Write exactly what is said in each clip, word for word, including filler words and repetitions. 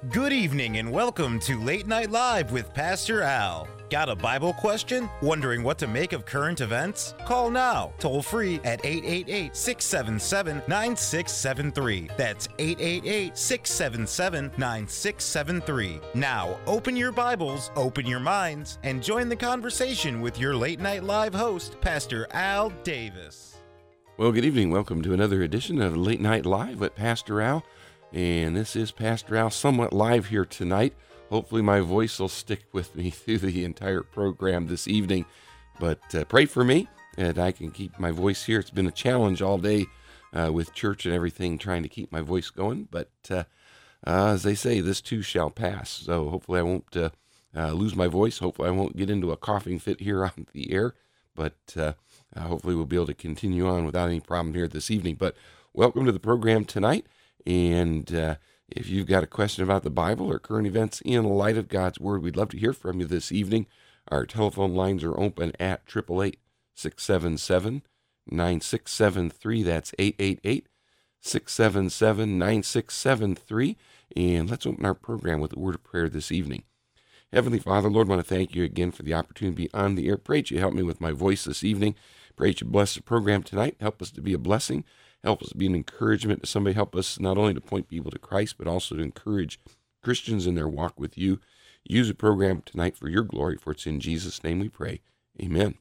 Good evening and welcome to Late Night Live with Pastor Al. Got a Bible question? Wondering what to make of current events? Call now, toll free at eight eight eight, six seven seven, nine six seven three. That's eight eight eight, six seven seven, nine six seven three. Now, open your Bibles, open your minds, and join the conversation with your Late Night Live host, Pastor Al Davis. Well, good evening. Welcome to another edition of Late Night Live with Pastor Al. And this is Pastor Al, somewhat live here tonight. Hopefully my voice will stick with me through the entire program this evening. But uh, pray for me that I can keep my voice here. It's been a challenge all day uh, with church and everything, trying to keep my voice going. But uh, uh, as they say, this too shall pass. So hopefully I won't uh, uh, lose my voice. Hopefully I won't get into a coughing fit here on the air. But uh, uh, hopefully we'll be able to continue on without any problem here this evening. But welcome to the program tonight. And uh, if you've got a question about the Bible or current events in light of God's Word, we'd love to hear from you this evening. Our telephone lines are open at eight eight eight, six seven seven, nine six seven three. That's eight eight eight, six seven seven, nine six seven three. And let's open our program with a word of prayer this evening. Heavenly Father, Lord, I want to thank you again for the opportunity to be on the air. Pray that you help me with my voice this evening. Pray that you bless the program tonight. Help us to be a blessing. Help us to be an encouragement to somebody. Help us not only to point people to Christ, but also to encourage Christians in their walk with you. Use the program tonight for your glory, for it's in Jesus' name we pray. Amen.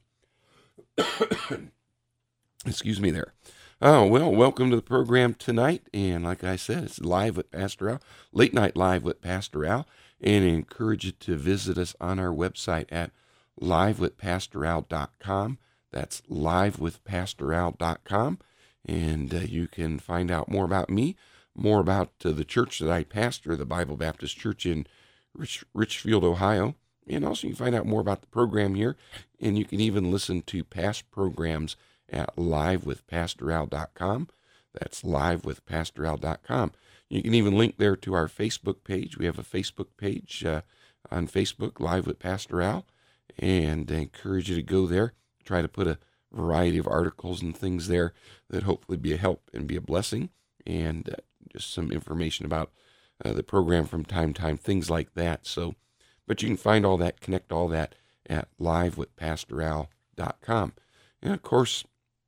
Excuse me there. Oh, well, welcome to the program tonight. And like I said, it's live with Pastor Al, Late Night Live with Pastor Al. And I encourage you to visit us on our website at live with pastor al dot com. That's live with pastor al dot com. And uh, you can find out more about me, more about uh, the church that I pastor, the Bible Baptist Church in Rich, Richfield, Ohio. And also you can find out more about the program here. And you can even listen to past programs at live with pastor al dot com. That's live with pastor al dot com. You can even link there to our Facebook page. We have a Facebook page uh, on Facebook, Live with Pastor Al. And I encourage you to go there, try to put a variety of articles and things there that hopefully be a help and be a blessing, and uh, just some information about uh, the program from time to time, things like that. So, but you can find all that, connect all that at live with pastor al dot com. And of course,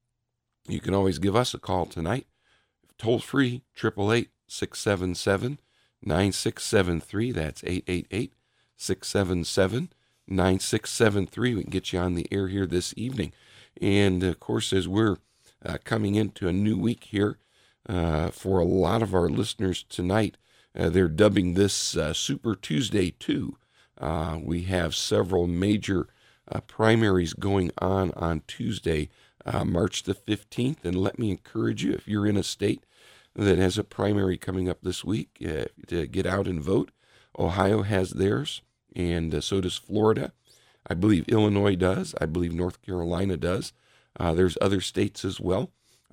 you can always give us a call tonight, toll free, eight eight eight, six seven seven, nine six seven three. That's eight eight eight, six seven seven, nine six seven three. We can get you on the air here this evening. And, of course, as we're uh, coming into a new week here, uh, for a lot of our listeners tonight, uh, they're dubbing this uh, Super Tuesday two. Uh, we have several major uh, primaries going on on Tuesday, uh, March the fifteenth. And let me encourage you, if you're in a state that has a primary coming up this week, uh, to get out and vote. Ohio has theirs, and uh, so does Florida. I believe Illinois does. I believe North Carolina does. Uh, there's other states as well.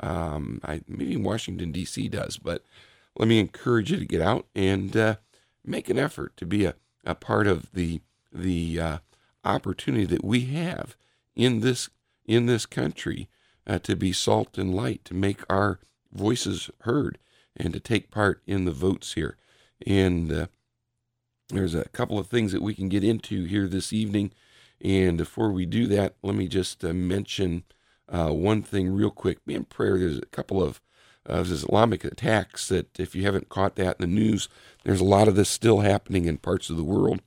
Um, I, maybe Washington, D C does. But let me encourage you to get out and uh, make an effort to be a, a part of the the uh, opportunity that we have in this in this country uh, to be salt and light, to make our voices heard, and to take part in the votes here. And uh, there's a couple of things that we can get into here this evening. And before we do that, let me just uh, mention uh, one thing real quick. Be in prayer. There's a couple of uh, Islamic attacks that, if you haven't caught that in the news, there's a lot of this still happening in parts of the world,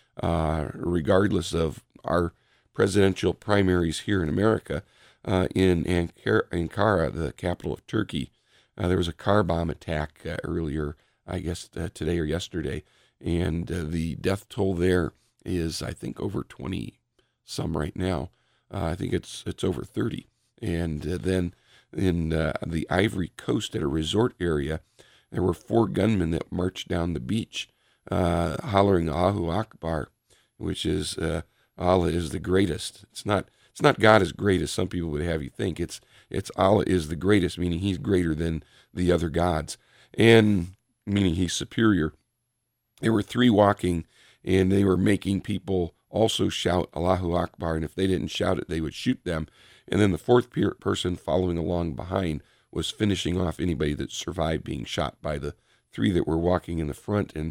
uh, regardless of our presidential primaries here in America. Uh, in Ankara, Ankara, the capital of Turkey, uh, there was a car bomb attack uh, earlier, I guess uh, today or yesterday, and uh, the death toll there is, I think, over twenty some right now. Uh, I think it's it's over thirty. And uh, then in uh, the Ivory Coast at a resort area, there were four gunmen that marched down the beach, uh, hollering Allahu Akbar, which is uh, Allah is the greatest. It's not it's not God is great as some people would have you think. It's it's Allah is the greatest, meaning He's greater than the other gods, and meaning He's superior. There were three walking, and they were making people also shout Allahu Akbar, and if they didn't shout it, they would shoot them. And then the fourth pe- person following along behind was finishing off anybody that survived being shot by the three that were walking in the front. And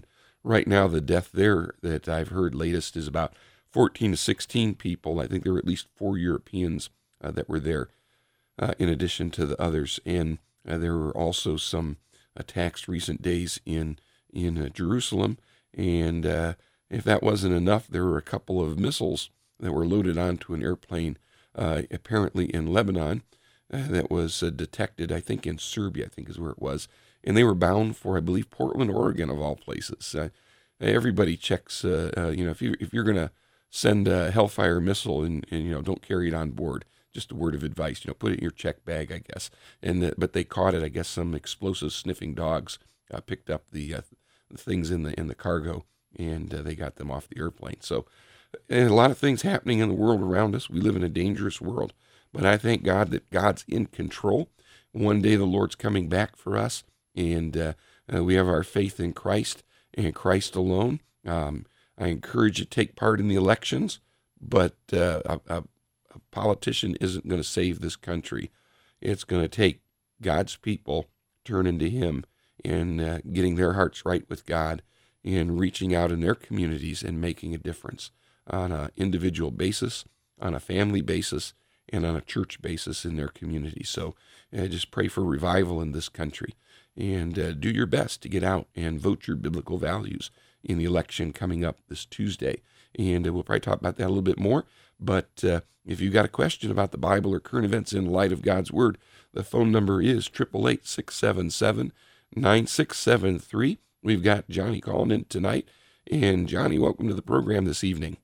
right now the death there that I've heard latest is about fourteen to sixteen people. I think there were at least four Europeans uh, that were there, uh, in addition to the others. And uh, there were also some attacks recent days in in uh, Jerusalem. And uh, if that wasn't enough, there were a couple of missiles that were loaded onto an airplane, uh, apparently in Lebanon, uh, that was uh, detected, I think, in Serbia, I think is where it was. And they were bound for, I believe, Portland, Oregon, of all places. Uh, everybody checks, uh, uh, you know, if, you, if you're going to send a Hellfire missile and, and, you know, don't carry it on board. Just a word of advice, you know, put it in your check bag, I guess. And the, But they caught it. I guess some explosive sniffing dogs uh, picked up the, uh, the things in the in the cargo, and uh, they got them off the airplane. So and a lot of things happening in the world around us. We live in a dangerous world. But I thank God that God's in control. One day the Lord's coming back for us, and uh, uh, we have our faith in Christ and Christ alone. Um, I encourage you to take part in the elections, but uh, a, a, a politician isn't going to save this country. It's going to take God's people turning to Him and uh, getting their hearts right with God and reaching out in their communities and making a difference on an individual basis, on a family basis, and on a church basis in their community. So uh, just pray for revival in this country, and uh, do your best to get out and vote your biblical values in the election coming up this Tuesday. And uh, we'll probably talk about that a little bit more. But uh, if you've got a question about the Bible or current events in light of God's Word, the phone number is eight eight eight, six seven seven, nine six seven three. We've got Johnny calling in tonight. And Johnny, welcome to the program this evening.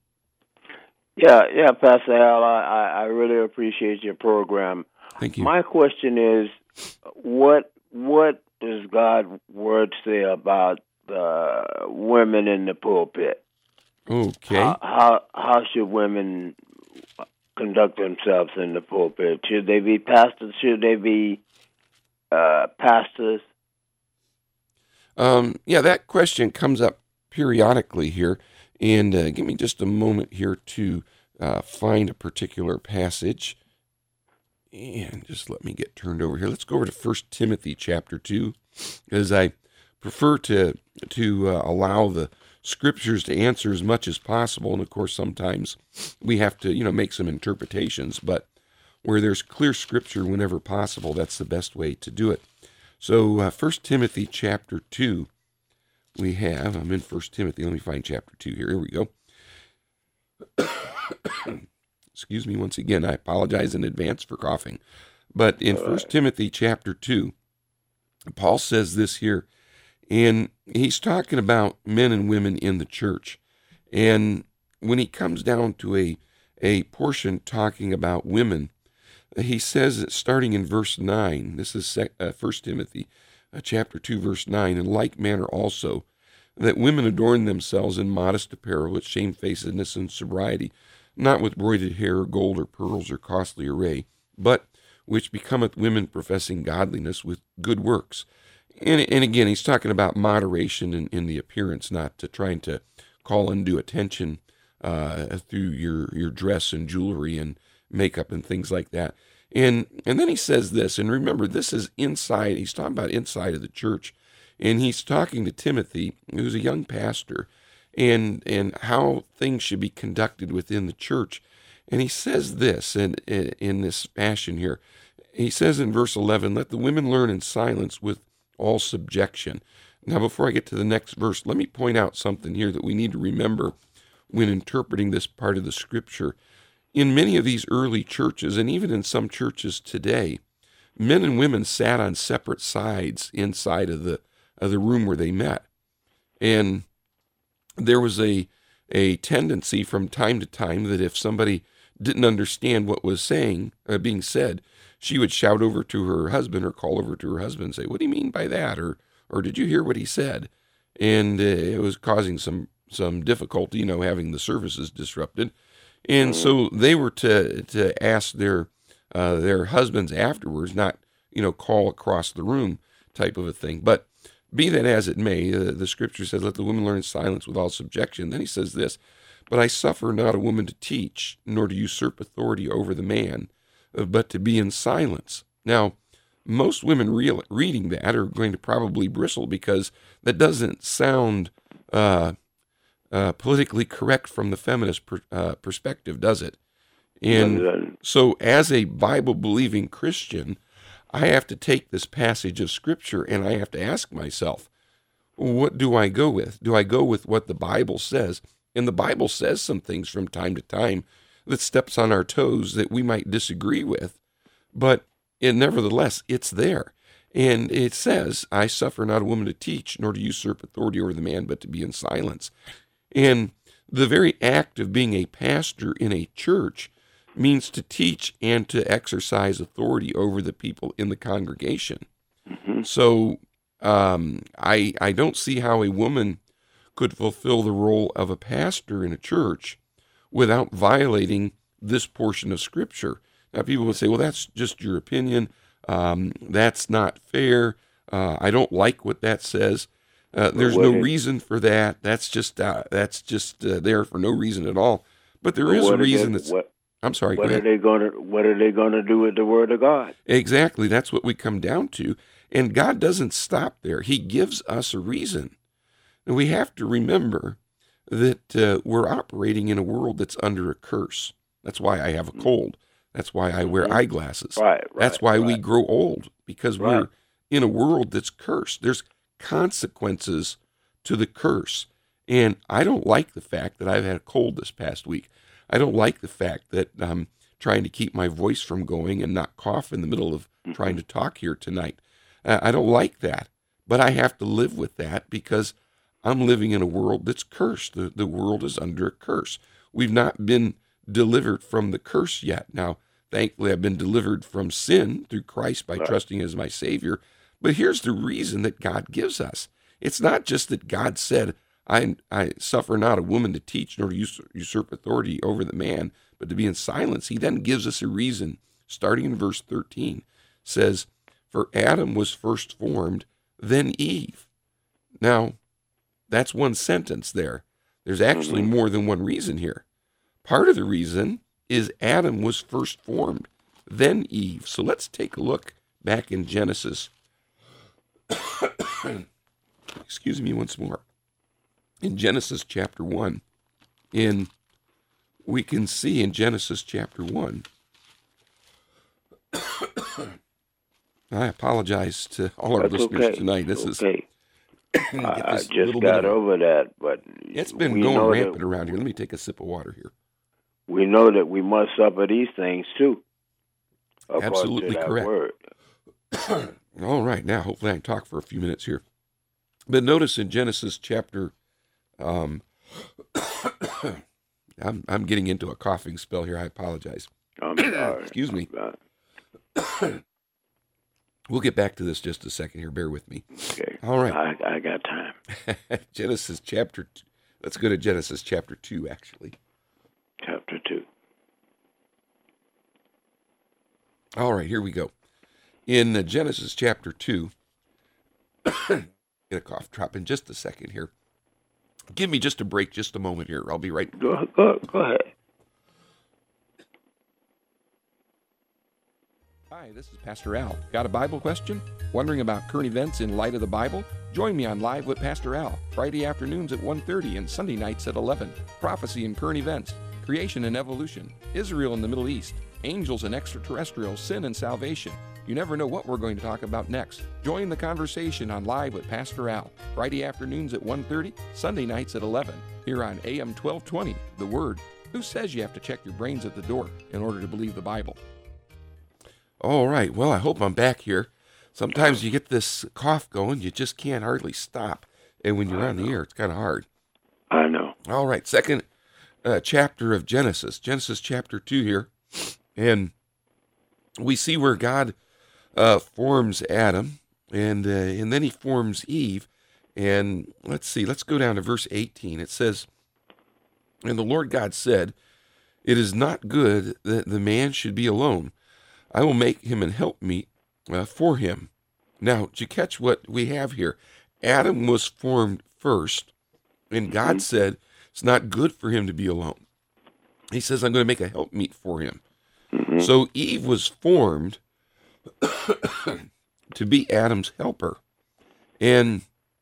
Yeah, yeah, Pastor Al, I, I really appreciate your program. Thank you. My question is, what what does God's Word say about uh, women in the pulpit? Okay. How, how how should women conduct themselves in the pulpit? Should they be pastors? Should they be uh, pastors? Um, yeah, that question comes up periodically here. And uh, give me just a moment here to uh, find a particular passage. And just let me get turned over here. Let's go over to First Timothy chapter two, because I prefer to to uh, allow the Scriptures to answer as much as possible. And, of course, sometimes we have to, you know, make some interpretations. But where there's clear Scripture whenever possible, that's the best way to do it. So uh, First Timothy chapter two. We have, I'm in First Timothy, let me find chapter two here, here we go. Excuse me once again, I apologize in advance for coughing. But in First Timothy chapter two, Paul says this here, and he's talking about men and women in the church. And when he comes down to a, a portion talking about women, he says that starting in verse nine, this is uh, First Timothy, Uh, chapter two, verse nine, in like manner also, that women adorn themselves in modest apparel, with shamefacedness and sobriety, not with broided hair, or gold, or pearls, or costly array, but which becometh women professing godliness with good works. And, and again, he's talking about moderation in, in the appearance, not to trying to call undue attention uh, through your, your dress and jewelry and makeup and things like that. And and then he says this, and remember, this is inside, he's talking about inside of the church, and he's talking to Timothy, who's a young pastor, and and how things should be conducted within the church. And he says this in, in, in this fashion here. He says in verse eleven, let the women learn in silence with all subjection. Now, before I get to the next verse, let me point out something here that we need to remember when interpreting this part of the Scripture. In many of these early churches, and even in some churches today, men and women sat on separate sides inside of the of the room where they met. And there was a a tendency from time to time that if somebody didn't understand what was saying, uh, being said, she would shout over to her husband or call over to her husband and say, what do you mean by that? Or or did you hear what he said? And uh, it was causing some, some difficulty, you know, having the services disrupted. And so they were to to ask their uh, their husbands afterwards, not, you know, call across the room type of a thing. But be that as it may, uh, the Scripture says, let the woman learn in silence with all subjection. Then he says this, but I suffer not a woman to teach, nor to usurp authority over the man, uh, but to be in silence. Now, most women real, reading that are going to probably bristle, because that doesn't sound uh, uh, politically correct from the feminist per, uh, perspective, does it? And so as a Bible-believing Christian, I have to take this passage of Scripture and I have to ask myself, what do I go with? Do I go with what the Bible says? And the Bible says some things from time to time that steps on our toes that we might disagree with, but it, nevertheless, it's there. And it says, I suffer not a woman to teach, nor to usurp authority over the man, but to be in silence. And the very act of being a pastor in a church means to teach and to exercise authority over the people in the congregation. Mm-hmm. So um, I I don't see how a woman could fulfill the role of a pastor in a church without violating this portion of Scripture. Now, people would say, well, that's just your opinion. Um, that's not fair. Uh, I don't like what that says. Uh, there's no reason for that. That's just uh, that's just uh, there for no reason at all. But there is a reason that's... What? I'm sorry. What are they going to What are they going to do with the Word of God? Exactly. That's what we come down to. And God doesn't stop there. He gives us a reason. And we have to remember that uh, we're operating in a world that's under a curse. That's why I have a cold. That's why I wear eyeglasses. Right. right that's why right. we grow old, because right. we're in a world that's cursed. There's consequences to the curse. And I don't like the fact that I've had a cold this past week. I don't like the fact that I'm trying to keep my voice from going and not cough in the middle of mm-hmm. trying to talk here tonight. Uh, I don't like that, but I have to live with that because I'm living in a world that's cursed. The, the world is under a curse. We've not been delivered from the curse yet. Now, thankfully, I've been delivered from sin through Christ by right. trusting as my Savior. But here's the reason that God gives us. It's not just that God said, I, I suffer not a woman to teach nor to usurp authority over the man, but to be in silence. He then gives us a reason, starting in verse thirteen, says, for Adam was first formed, then Eve. Now, that's one sentence there. There's actually more than one reason here. Part of the reason is Adam was first formed, then Eve. So let's take a look back in Genesis. Excuse me once more. In Genesis chapter one, in we can see in Genesis chapter one, I apologize to all our That's listeners okay. tonight. This okay. is I, I just got over that, but it's been going rampant around here. Let me take a sip of water here. We know that we must suffer these things too. Absolutely correct. Word. All right, now hopefully I can talk for a few minutes here. But notice in Genesis chapter, um, I'm I'm getting into a coughing spell here. I apologize. I'm sorry. Excuse me. We'll get back to this just a second here. Bear with me. Okay. All right. I, I got time. Genesis chapter two. Let's go to Genesis chapter two, actually. Chapter two. All right, here we go. In uh, Genesis chapter two, get a cough drop in just a second here. Give me just a break, just a moment here. I'll be right. Go, go, go ahead. Hi, this is Pastor Al. Got a Bible question? Wondering about current events in light of the Bible? Join me on Live with Pastor Al, Friday afternoons at one thirty and Sunday nights at eleven. Prophecy and current events, creation and evolution, Israel and the Middle East, angels and extraterrestrials, sin and salvation. You never know what we're going to talk about next. Join the conversation on Live with Pastor Al, Friday afternoons at one thirty, Sunday nights at eleven, here on A M twelve twenty, The Word. Who says you have to check your brains at the door in order to believe the Bible? All right, well, I hope I'm back here. Sometimes you get this cough going, you just can't hardly stop. And when you're on the air, it's kind of hard. I know. All right, second uh, chapter of Genesis, Genesis chapter two here. And we see where God uh, forms Adam, and uh, and then he forms Eve. And let's see, let's go down to verse eighteen. It says, and the Lord God said, it is not good that the man should be alone. I will make him an helpmeet uh, for him. Now, did you catch what we have here? Adam was formed first, and God mm-hmm. said it's not good for him to be alone. He says, I'm going to make a helpmeet for him. Mm-hmm. So Eve was formed to be Adam's helper. And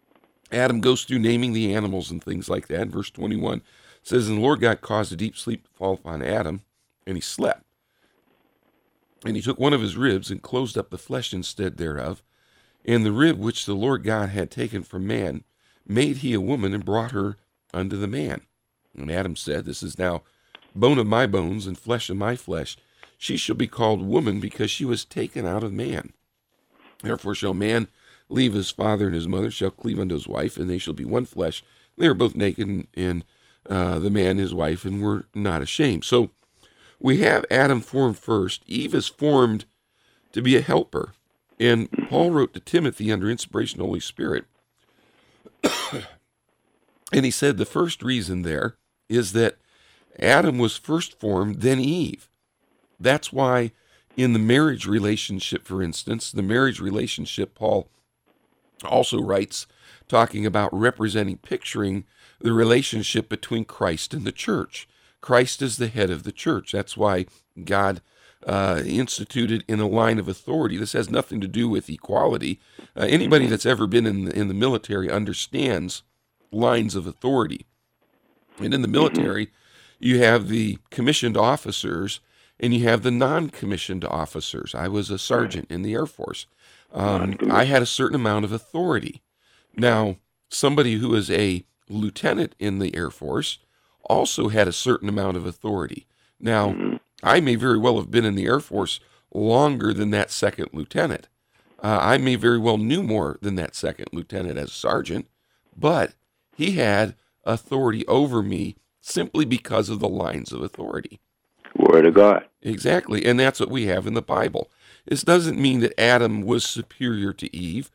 Adam goes through naming the animals and things like that. Verse twenty-one says, and the Lord God caused a deep sleep to fall upon Adam, and he slept. And he took one of his ribs and closed up the flesh instead thereof. And the rib which the Lord God had taken from man made he a woman and brought her unto the man. And Adam said, this is now bone of my bones and flesh of my flesh. She shall be called woman because she was taken out of man. Therefore shall man leave his father and his mother, shall cleave unto his wife, and they shall be one flesh. They are both naked, and, and uh, the man and his wife, and were not ashamed. So we have Adam formed first. Eve is formed to be a helper. And Paul wrote to Timothy under inspiration of the Holy Spirit. And he said the first reason there is that Adam was first formed, then Eve. That's why in the marriage relationship, for instance, the marriage relationship, Paul also writes, talking about representing, picturing the relationship between Christ and the church. Christ is the head of the church. That's why God uh, instituted in a line of authority. This has nothing to do with equality. Uh, anybody that's ever been in the, in the military understands lines of authority. And in the military, you have the commissioned officers and you have the non-commissioned officers. I was a sergeant in the Air Force. Um, I had a certain amount of authority. Now, somebody who is a lieutenant in the Air Force also had a certain amount of authority. Now, mm-hmm. I may very well have been in the Air Force longer than that second lieutenant. Uh, I may very well knew more than that second lieutenant as a sergeant, but he had authority over me simply because of the lines of authority. Word of God. Exactly, and that's what we have in the Bible. This doesn't mean that Adam was superior to Eve.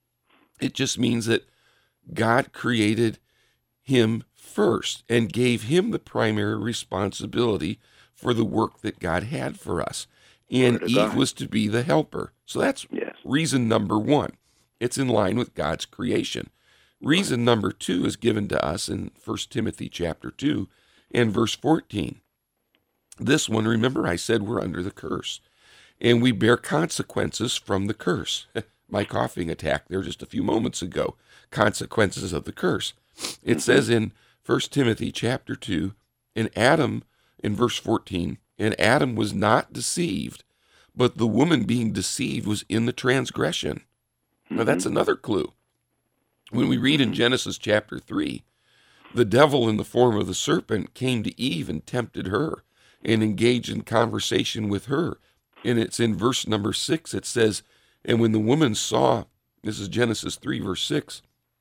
It just means that God created him first and gave him the primary responsibility for the work that God had for us. And Eve God. was to be the helper. So that's yes. reason number one. It's in line with God's creation. Reason number two is given to us in First Timothy chapter two and verse fourteen. This one, remember I said we're under the curse, and we bear consequences from the curse. My coughing attack there just a few moments ago, consequences of the curse. It says in First Timothy chapter two, in Adam, in verse fourteen, and Adam was not deceived, but the woman being deceived was in the transgression. Now that's another clue. When we read in Genesis chapter three, the devil in the form of the serpent came to Eve and tempted her and engaged in conversation with her. And it's in verse number six, it says, and when the woman saw, this is Genesis three, verse six,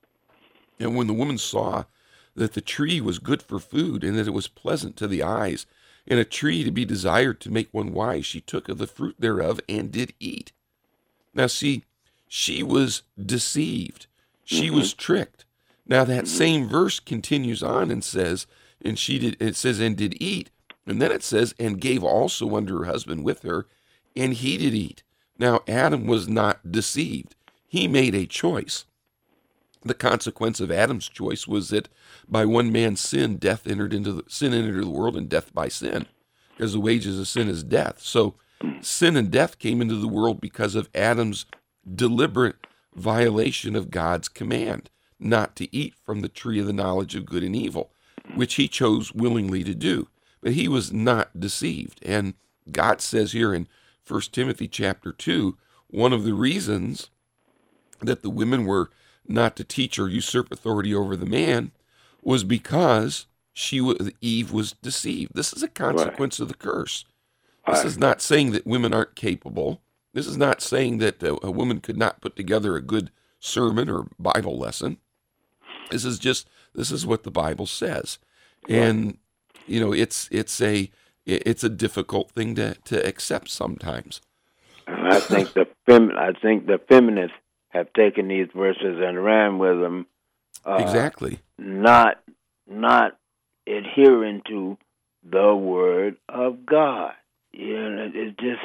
and when the woman saw that the tree was good for food and that it was pleasant to the eyes, and a tree to be desired to make one wise, she took of the fruit thereof and did eat. Now see, she was deceived. She mm-hmm. was tricked. Now that same verse continues on and says, and she did, it says, and did eat. And then it says, and gave also unto her husband with her, and he did eat. Now Adam was not deceived. He made a choice. The consequence of Adam's choice was that by one man's sin, death entered into the, sin entered the world, and death by sin, because the wages of sin is death. So sin and death came into the world because of Adam's deliberate violation of God's command not to eat from the tree of the knowledge of good and evil, which he chose willingly to do. But he was not deceived. And God says here in First Timothy chapter two, one of the reasons that the women were not to teach or usurp authority over the man was because she was, Eve was deceived. This is a consequence right. of the curse. This right. is not saying that women aren't capable. This is not saying that a, a woman could not put together a good sermon or Bible lesson. This is just, this is what the Bible says. Right. And, you know, it's it's a it's a difficult thing to, to accept sometimes. I think the fem, I think the feminists have taken these verses and ran with them. Uh, exactly. Not not adhering to the Word of God. You know, it's just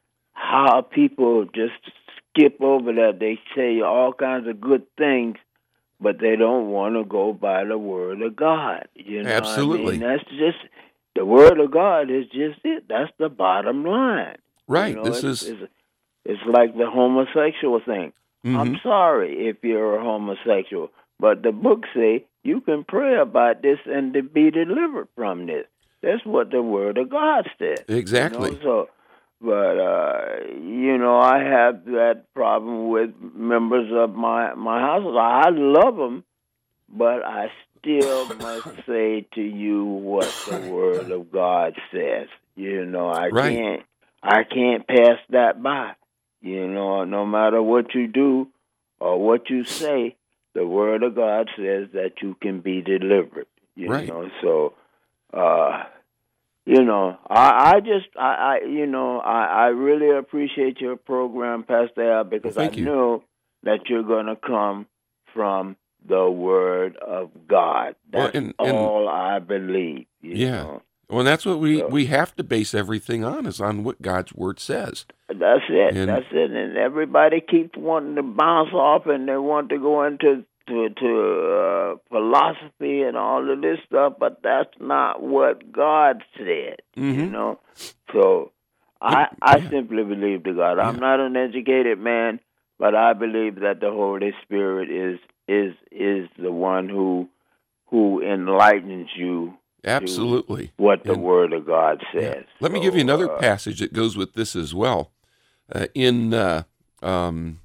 how people just skip over that. They say all kinds of good things, but they don't want to go by the Word of God. You know Absolutely. What I mean? That's just, the Word of God is just it. That's the bottom line. Right. You know, this it's, is... It's, it's like the homosexual thing. Mm-hmm. I'm sorry if you're a homosexual, But the book say you can pray about this and to be delivered from this. That's what the Word of God says. Exactly. You know? So, but uh, you know, I have that problem with members of my my household. I love them, but I still must say to you what the Word of God says. You know, I Right. can't I can't pass that by. You know, no matter what you do or what you say, the Word of God says that you can be delivered. You Right. know, so uh, you know, I, I just I, I you know I, I really appreciate your program, Pastor Al, because Well, I thank you. know that you're going to come from the Word of God. Well, That's and- and- all I believe. You Yeah. know? Well, that's what we, So- we have to base everything on, is on what God's Word says. That's it. And- That's it. And everybody keeps wanting to bounce off, and they want to go into to to uh, philosophy and all of this stuff, but that's not what God said. You Mhm. know. So I I Yeah. simply believe to God. I'm Yeah. not an educated man, but I believe that the Holy Spirit is is is the one who who enlightens you Absolutely. what the And- Word of God Yeah. says. Let me So, give you another uh, passage that goes with this as well. Uh, in uh, um,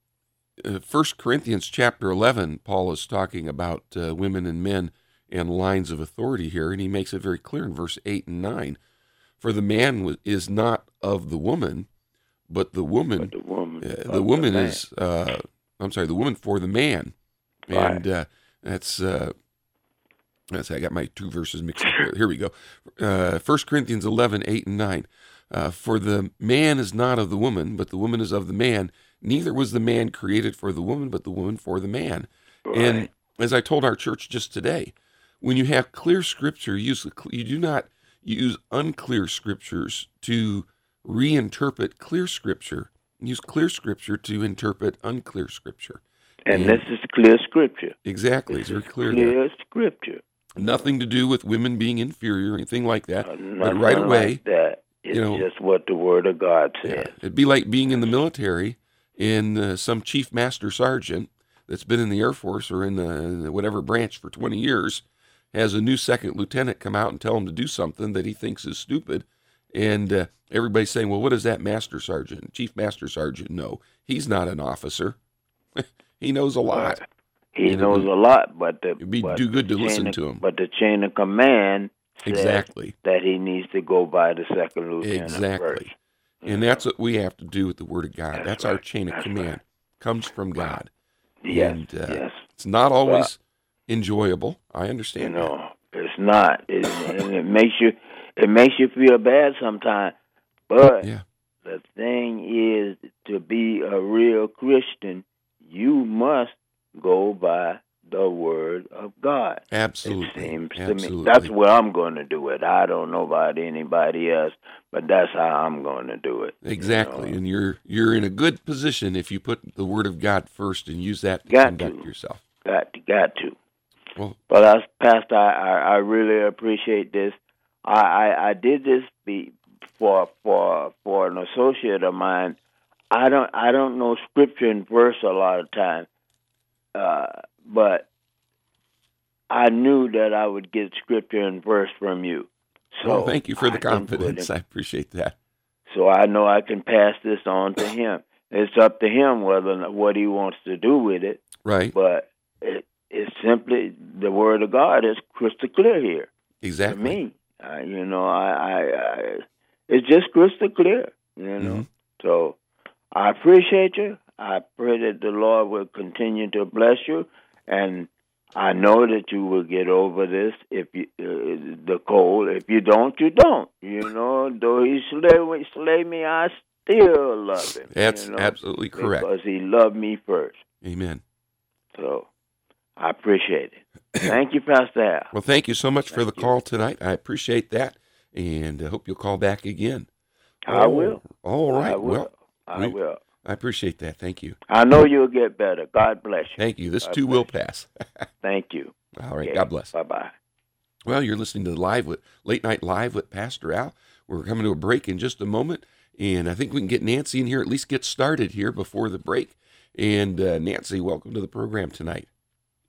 uh, First Corinthians chapter eleven, Paul is talking about uh, women and men and lines of authority here, and he makes it very clear in verse eight and nine. For the man wa- is not of the woman, but the woman, But the woman, uh, of the woman man. is, uh, I'm sorry, the woman for the man. Right. And uh, that's, uh, that's, I got my two verses mixed up there. Here we go. Uh, First Corinthians eleven, eight and nine. Uh, for the man is not of the woman, but the woman is of the man. Neither was the man created for the woman, but the woman for the man. And Right. as I told our church just today, when you have clear scripture, use the, cl- you do not use unclear scriptures to reinterpret clear scripture. Use clear scripture to interpret unclear scripture. And And- this is clear scripture. Exactly. It's This very is clear there. clear scripture. Nothing to do with women being inferior or anything like that. Uh, But nothing right away, like that. It's you know, just what the Word of God yeah, says. it'd be like being in the military and uh, some chief master sergeant that's been in the Air Force or in the whatever branch for twenty years has a new second lieutenant come out and tell him to do something that he thinks is stupid. And uh, everybody's saying, well, what does that master sergeant, chief master sergeant know? He's not an officer. He knows a lot. He You know, knows a lot, but the It'd be but do good the to chain listen of- to him. But the chain of command says Exactly. that he needs to go by the second lieutenant Exactly. first. And that's what we have to do with the Word of God. That's That's our right. chain of That's command. right. Comes from God. Yes, And, uh, yes. It's not always enjoyable. I You understand that. know, it's not. It, and it makes you it makes you feel bad sometimes. But Yeah. the thing is, to be a real Christian, you must go by the Word of God. Absolutely. It seems to Absolutely. me that's where I'm going to do it. I don't know about anybody else, but that's how I'm going to do it. you Exactly. know. And you're you're in a good position if you put the Word of God first and use that to Got conduct to. yourself. Got to, got to. Well, But as Pastor, I, I, I really appreciate this. I, I, I did this be, for for for an associate of mine. I don't I don't know scripture and verse a lot of times, uh, but I knew that I would get scripture and verse from you. So well, thank you for the I can put confidence. it- I appreciate that. So I know I can pass this on to him. It's up to him whether or not, what he wants to do with it. Right. But it, it's simply the Word of God is crystal clear here. Exactly. To me, uh, you know, I, I, I, it's just crystal clear, you know. Mhm. So I appreciate you. I pray that the Lord will continue to bless you, and I know that you will get over this. If you uh, the cold, if you don't, you don't. You know, though he slay me, slay me, I still love him. That's you know, absolutely correct. because he loved me first. Amen. So I appreciate it. Thank you, Pastor Al. Well, thank you so much for the Thank you. call tonight. I appreciate that, and I hope you'll call back again. I Oh, will. All right. I will. Well, I we- will. I appreciate that. Thank you. I know you'll get better. God bless you. Thank you. This God too will bless pass. Thank you. All right. Okay. God bless. Bye bye. Well, you're listening to the live with Late Night Live with Pastor Al. We're coming to a break in just a moment, and I think we can get Nancy in here, at least get started here before the break. And uh, Nancy, welcome to the program tonight.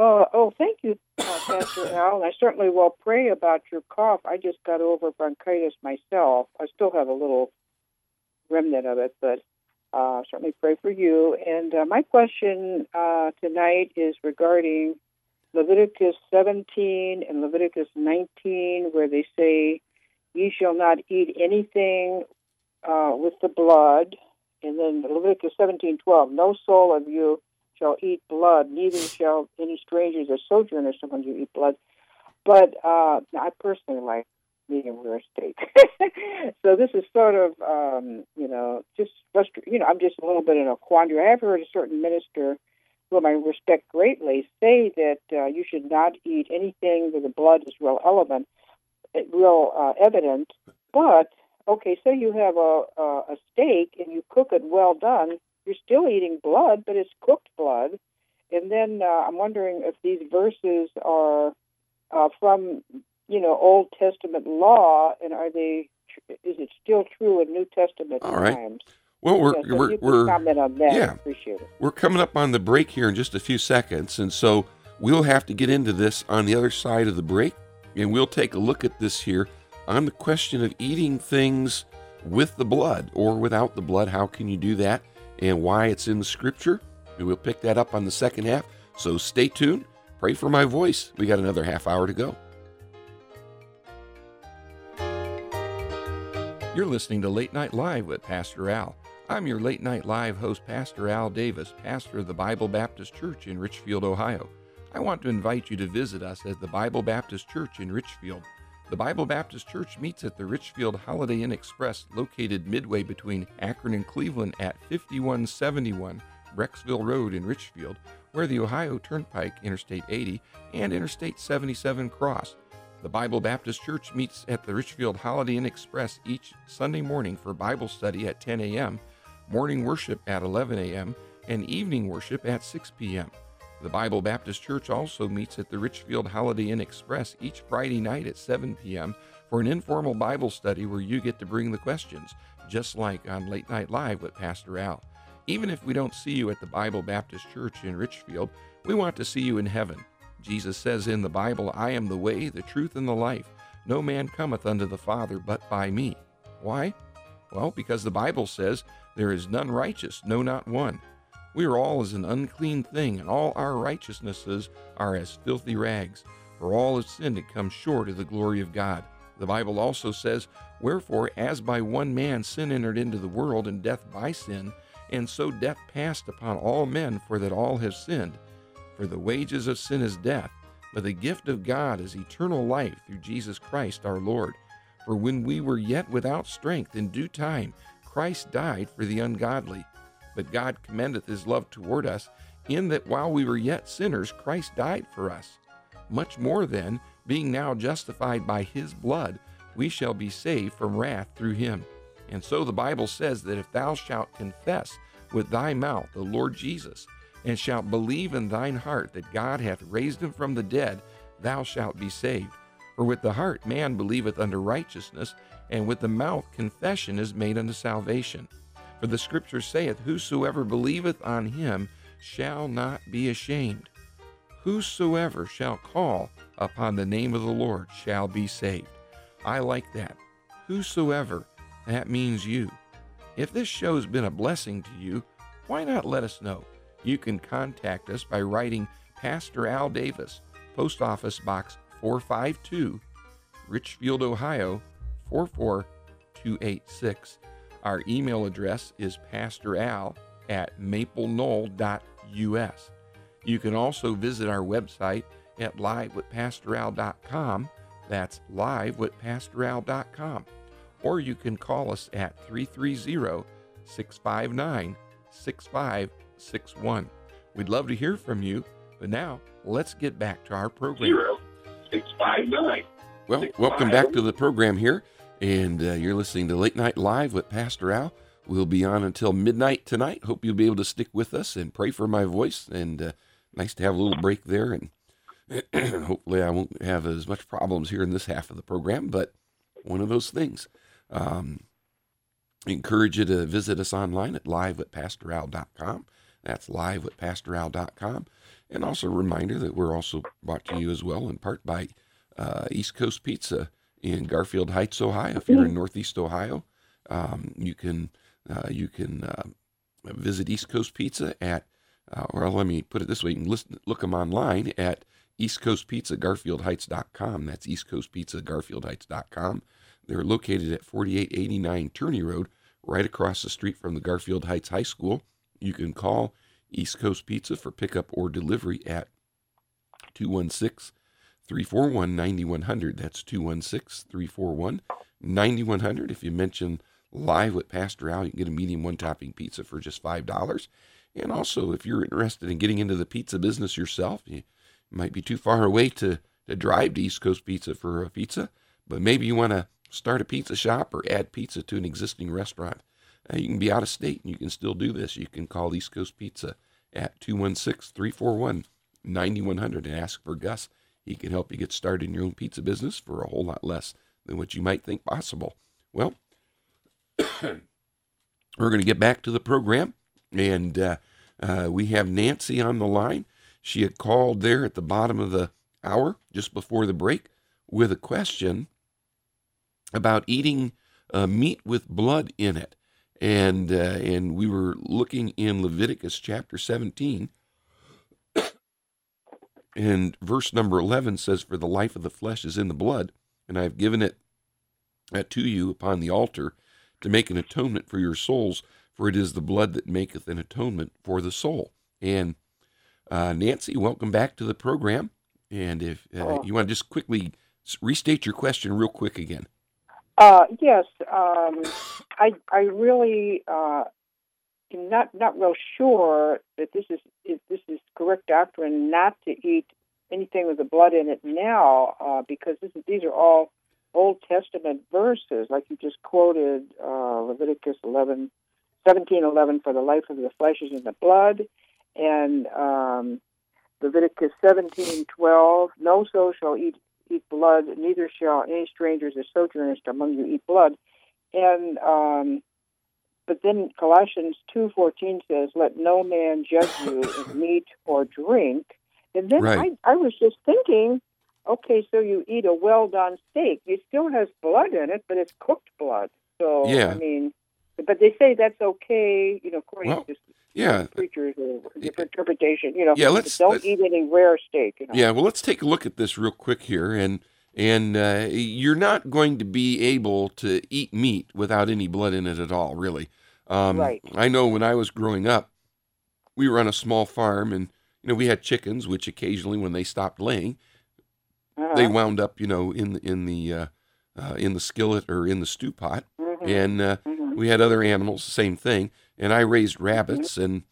Uh, oh, thank you, uh, Pastor Al. I certainly will pray about your cough. I just got over bronchitis myself. I still have a little remnant of it, but uh, certainly pray for you. And uh, my question uh, tonight is regarding Leviticus seventeen and Leviticus nineteen, where they say, "Ye shall not eat anything uh, with the blood." And then Leviticus seventeen twelve, "No soul of you shall eat blood, neither shall any strangers or sojourners among you eat blood." But uh, I personally like medium rare steak. So this is sort of, um, you know, just frustra- you know, I'm just a little bit in a quandary. I have heard a certain minister, whom I respect greatly, say that uh, you should not eat anything where the blood is real element, real uh, evident. But okay, say you have a, a a steak and you cook it well done. You're still eating blood, but it's cooked blood. And then uh, I'm wondering if these verses are uh, from, you know, Old Testament law, and are they? Is it still true in New Testament All right. times? Well, we're Yeah, so we're you can we're comment on that. yeah. I appreciate it. We're coming up on the break here in just a few seconds, and so we'll have to get into this on the other side of the break, and we'll take a look at this here on the question of eating things with the blood or without the blood. How can you do that, and why it's in the Scripture? And we'll pick that up on the second half. So stay tuned. Pray for my voice. We got another half hour to go. You're listening to Late Night Live with Pastor Al. I'm your Late Night Live host, Pastor Al Davis, pastor of the Bible Baptist Church in Richfield, Ohio. I want to invite you to visit us at the Bible Baptist Church in Richfield. The Bible Baptist Church meets at the Richfield Holiday Inn Express, located midway between Akron and Cleveland at fifty-one seventy-one Brecksville Road in Richfield, where the Ohio Turnpike, Interstate eighty, and Interstate seventy-seven cross. The Bible Baptist Church meets at the Richfield Holiday Inn Express each Sunday morning for Bible study at ten a.m., morning worship at eleven a.m., and evening worship at six p.m. The Bible Baptist Church also meets at the Richfield Holiday Inn Express each Friday night at seven p.m. for an informal Bible study where you get to bring the questions, just like on Late Night Live with Pastor Al. Even if we don't see you at the Bible Baptist Church in Richfield, we want to see you in heaven. Jesus says in the Bible, "I am the way, the truth, and the life. No man cometh unto the Father but by me." Why? Well, because the Bible says, "There is none righteous, no, not one. We are all as an unclean thing, and all our righteousnesses are as filthy rags. For all have sinned and come short of the glory of God." The Bible also says, "Wherefore, as by one man sin entered into the world, and death by sin, and so death passed upon all men, for that all have sinned. For the wages of sin is death, but the gift of God is eternal life through Jesus Christ our Lord. For when we were yet without strength, in due time Christ died for the ungodly. But God commendeth his love toward us, in that while we were yet sinners, Christ died for us. Much more then, being now justified by his blood, we shall be saved from wrath through him. And so the Bible says that if thou shalt confess with thy mouth the Lord Jesus, and shalt believe in thine heart that God hath raised him from the dead, thou shalt be saved. For with the heart man believeth unto righteousness, and with the mouth confession is made unto salvation. For the Scripture saith, Whosoever believeth on him shall not be ashamed. Whosoever shall call upon the name of the Lord shall be saved. I like that. Whosoever, that means you. If this show's been a blessing to you, why not let us know? You can contact us by writing Pastor Al Davis, Post Office Box four five two, Richfield, Ohio four four two eight six. Our email address is pastoral at mapleknoll dot u s. You can also visit our website at live with pastor al dot com. That's live with pastor al dot com. Or you can call us at three three zero, six five nine, six five six one. We'd love to hear from you, but now let's get back to our program. Zero, six five nine. Well, welcome back to the program here, and uh, you're listening to Late Night Live with Pastor Al. We'll be on until midnight tonight. Hope you'll be able to stick with us and pray for my voice, and uh, nice to have a little break there, and hopefully I won't have as much problems here in this half of the program, but one of those things. Um, encourage you to visit us online at live with pastor al dot com. That's live with pastor al dot com. And also a reminder that we're also brought to you as well in part by uh, East Coast Pizza in Garfield Heights, Ohio. If you're in Northeast Ohio, um, you can uh, you can uh, visit East Coast Pizza at, uh, or let me put it this way, you can listen, look them online at East Coast Pizza Garfield Heights dot com. That's East Coast Pizza Garfield Heights dot com. They're located at forty-eight eighty-nine Turney Road, right across the street from the Garfield Heights High School. You can call East Coast Pizza for pickup or delivery at two one six, three four one, nine one zero zero. That's two one six, three four one, nine one zero zero. If you mention Live with Pastor Al, you can get a medium one-topping pizza for just five dollars. And also, if you're interested in getting into the pizza business yourself, you might be too far away to, to drive to East Coast Pizza for a pizza, but maybe you want to start a pizza shop or add pizza to an existing restaurant. Uh, you can be out of state and you can still do this. You can call East Coast Pizza at two one six, three four one, nine one zero zero and ask for Gus. He can help you get started in your own pizza business for a whole lot less than what you might think possible. Well, we're going to get back to the program, and uh, uh, we have Nancy on the line. She had called there at the bottom of the hour, just before the break, with a question about eating uh, meat with blood in it. And uh, and we were looking in Leviticus chapter seventeen, and verse number eleven says, "For the life of the flesh is in the blood, and I have given it uh, to you upon the altar to make an atonement for your souls, for it is the blood that maketh an atonement for the soul." And uh, Nancy, welcome back to the program. And if uh, Oh. you want to just quickly restate your question real quick again. Uh, yes, um, I I really uh, am not not real sure that this is if this is correct doctrine not to eat anything with the blood in it now, uh, because this is, these are all Old Testament verses, like you just quoted uh, Leviticus eleven, seventeen eleven, for the life of the flesh is in the blood, and um, Leviticus seventeen twelve, no soul shall eat eat blood, neither shall any strangers or sojourners among you eat blood. And um, but then Colossians two fourteen says, "Let no man judge you in meat or drink." And then Right. I, I was just thinking, okay, so you eat a well-done steak. It still has blood in it, but it's cooked blood. So, Yeah. I mean, but they say that's okay, you know, according Well, to Yeah, preachers or different interpretation, you know. Yeah, let's- don't let's- eat any rare steak, you know. yeah. Well, let's take a look at this real quick here, and and uh, you're not going to be able to eat meat without any blood in it at all, really. Um, Right. I know when I was growing up, we were on a small farm, and you know we had chickens, which occasionally, when they stopped laying, Uh-huh. they wound up, you know, in the in the uh, uh, in the skillet or in the stew pot, Mhm. and uh, Mhm. we had other animals, same thing. And I raised rabbits, and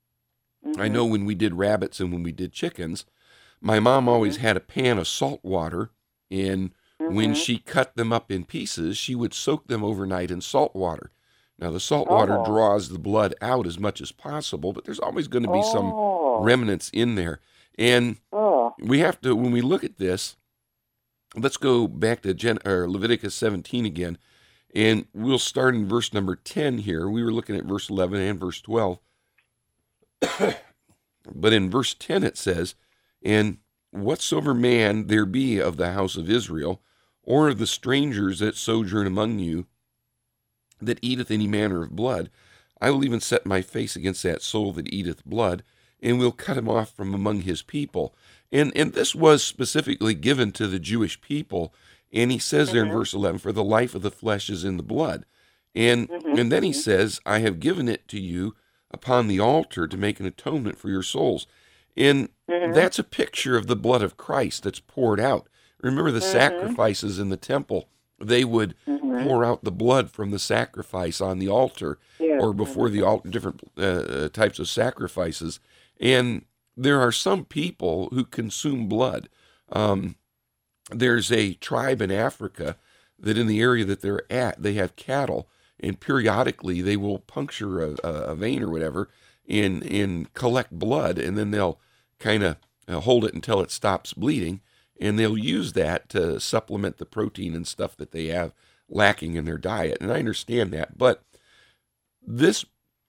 I Mhm. know when we did rabbits and when we did chickens, my mom always Mm-hmm. had a pan of salt water, and when Mhm. she cut them up in pieces, she would soak them overnight in salt water. Now, the salt water Oh. draws the blood out as much as possible, but there's always going to be some Oh. remnants in there. And Oh. we have to, when we look at this, let's go back to Gen, or Leviticus seventeen again, and we'll start in verse number ten here. We were looking at verse eleven and verse twelve. But in verse ten it says, "And whatsoever man there be of the house of Israel, or of the strangers that sojourn among you, that eateth any manner of blood, I will even set my face against that soul that eateth blood, and will cut him off from among his people." And and this was specifically given to the Jewish people. And he says there in verse eleven, "For the life of the flesh is in the blood." And Mhm. and then he says, "I have given it to you upon the altar to make an atonement for your souls." And Mhm. that's a picture of the blood of Christ that's poured out. Remember the Mhm. sacrifices in the temple. They would Mhm. pour out the blood from the sacrifice on the altar, Yeah. or before the altar, different uh, types of sacrifices. And there are some people who consume blood. Um, there's a tribe in Africa that in the area that they're at, they have cattle, and periodically they will puncture a, a vein or whatever and, and collect blood, and then they'll kind of uh, hold it until it stops bleeding, and they'll use that to supplement the protein and stuff that they have lacking in their diet. And I understand that, but this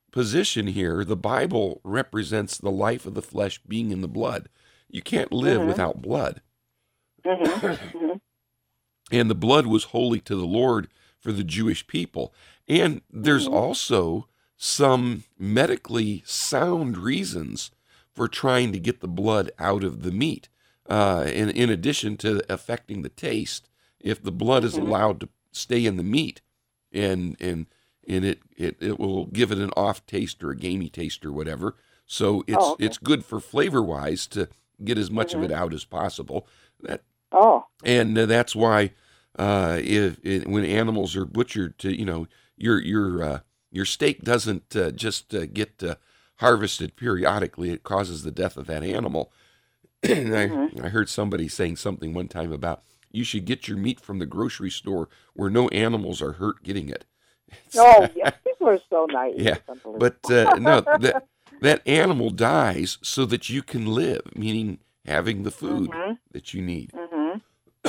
position here, the Bible represents the life of the flesh being in the blood. You can't live Mhm. without blood. Mhm. Mhm. And the blood was holy to the Lord for the Jewish people. And there's Mhm. also some medically sound reasons for trying to get the blood out of the meat, uh, in, in addition to affecting the taste. If the blood is Mhm. allowed to stay in the meat, and and and it, it, it will give it an off taste or a gamey taste or whatever. So it's Oh, okay. it's good for flavor wise to get as much of Mhm. it out as possible. That Oh. and uh, that's why uh, if, if when animals are butchered, to you know your your uh, your steak doesn't uh, just uh, get uh, harvested periodically. It causes the death of that animal. And I, Mhm. I heard somebody saying something one time about you should get your meat from the grocery store where no animals are hurt getting it. Oh, yeah. People are so naive. Yeah, It's unbelievable. but uh, no, that that animal dies so that you can live, meaning having the food Mhm. that you need. Mhm.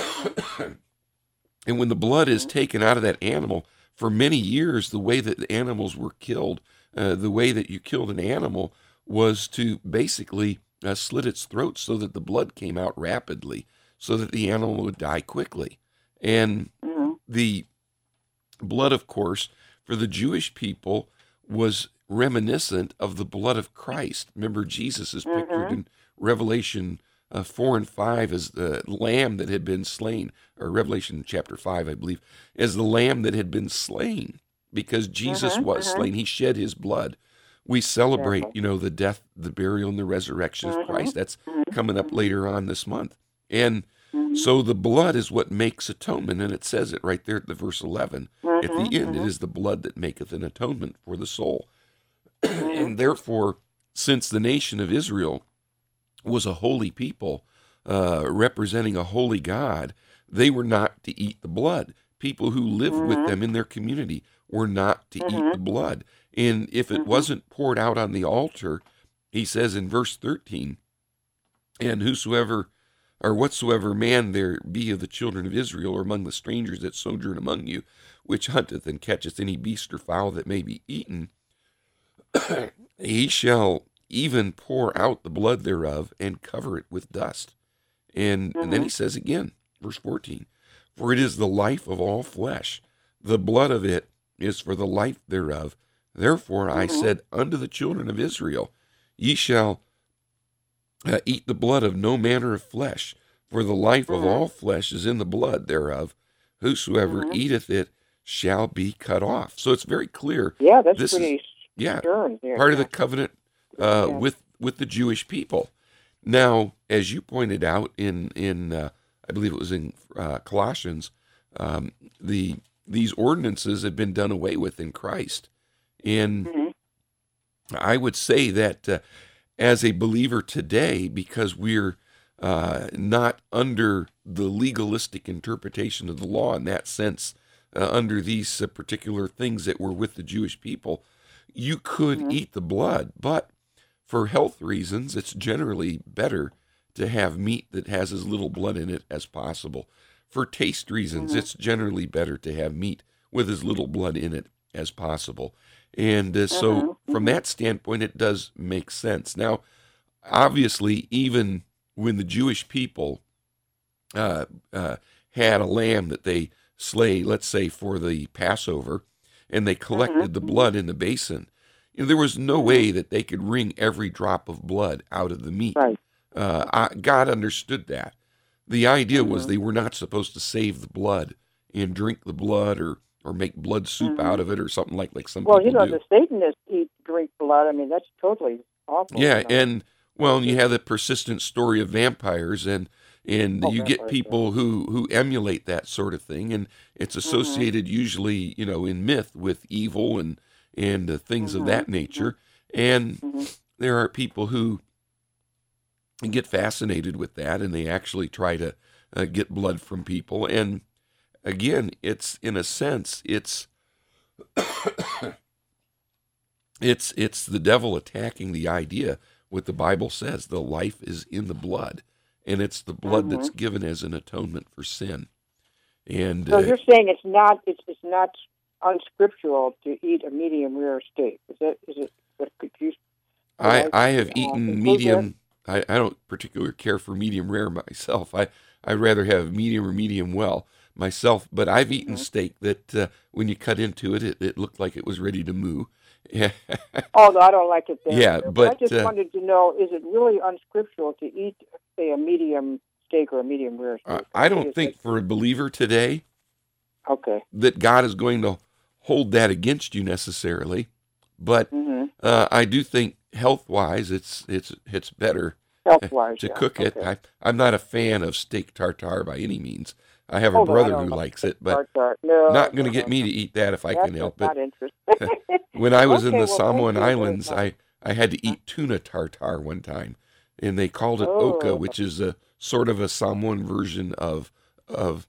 And when the blood is Mhm. taken out of that animal, for many years, the way that the animals were killed, uh, the way that you killed an animal was to basically uh, slit its throat so that the blood came out rapidly, so that the animal would die quickly. And Mhm. the blood, of course, for the Jewish people was reminiscent of the blood of Christ. Remember, Jesus is pictured Mhm. in Revelation uh, four and five as the lamb that had been slain, or Revelation chapter five, I believe, as the lamb that had been slain, because Jesus Mhm. was Mhm. slain. He shed his blood. We celebrate, Exactly. you know, the death, the burial, and the resurrection of Mhm. Christ. That's Mhm. coming up later on this month. And Mhm. so the blood is what makes atonement, and it says it right there at the verse eleven. At the Mhm. end, it Mhm. is the blood that maketh an atonement for the soul. Mhm. And therefore, since the nation of Israel was a holy people, uh, representing a holy God, they were not to eat the blood. People who lived with Mhm. them in their community were not to eat Mhm. the blood. And if it Mhm. wasn't poured out on the altar, he says in verse thirteen, and whosoever or whatsoever man there be of the children of Israel, or among the strangers that sojourn among you, which hunteth and catcheth any beast or fowl that may be eaten, he shall even pour out the blood thereof and cover it with dust. And, and then he Mhm. says again, verse fourteen, for it is the life of all flesh. The blood of it is for the life thereof. Therefore I Mhm. said unto the children of Israel, ye shall uh, eat the blood of no manner of flesh, for the life of Mhm. all flesh is in the blood thereof. Whosoever Mhm. eateth it shall be cut off. So it's very clear. Yeah, that's This is, pretty yeah, stern there. part of the Yeah. covenant uh, Yeah. with with the Jewish people. Now, as you pointed out in in uh, I believe it was in uh, Colossians, um, the these ordinances have been done away with in Christ, and Mhm. I would say that uh, as a believer today, because we're uh, not under the legalistic interpretation of the law in that sense, uh, under these uh, particular things that were with the Jewish people, you could Mhm. eat the blood, but for health reasons, it's generally better to have meat that has as little blood in it as possible. For taste reasons, Mhm. it's generally better to have meat with as little blood in it as possible. And uh, so, Mhm. from Mhm. that standpoint, it does make sense. Now, obviously, even when the Jewish people uh, uh, had a lamb that they slay, let's say for the Passover, and they collected Mhm. the blood in the basin, you know, there was no Mhm. way that they could wring every drop of blood out of the meat. Right. Uh, I, God understood that. The idea was Mhm. they were not supposed to save the blood and drink the blood, or, or make blood soup Mhm. out of it, or something like, like some Well, you people know, do. the Satanists eat, drink blood. I mean, that's totally awful. Yeah, You know? and well, and you have the persistent story of vampires, and and Oh, you get vampires, people who who emulate that sort of thing, and it's associated usually, you know, in myth with evil and and uh, things of Mhm. that nature. And Mhm. there are people who get fascinated with that, and they actually try to uh, get blood from people. And again, it's in a sense, it's it's it's the devil attacking the idea. What the Bible says, the life is in the blood, and it's the blood Mhm. that's given as an atonement for sin. And So uh, you're saying it's not it's it's not unscriptural to eat a medium rare steak? Is that is it? What could you? I, I I have uh, eaten include medium. I, I don't particularly care for medium rare myself. I I'd rather have medium or medium well myself. But I've eaten Mhm. steak that uh, when you cut into it, it, it looked like it was ready to moo. Yeah, Oh no, I don't like it that yeah. rare. But I But just uh, wanted to know: is it really unscriptural to eat, say, a medium steak or a medium rare I steak? I What do don't you think for a believer today Okay. that God is going to hold that against you necessarily. But Mm-hmm. uh, I do think health wise, it's it's it's better Health wise, to yeah. cook it. Okay. I, I'm not a fan of steak tartare by any means. I have a Oh no, I brother don't who like likes it, but tartare. No, not going no, to get no, me no. to eat that if I That's can help not it. interesting. When I was in Okay, the well, thank Samoan you very Islands, much. I, I had to eat tuna tartare one time, and they called it oka, Oh, which is a sort of a Samoan version of of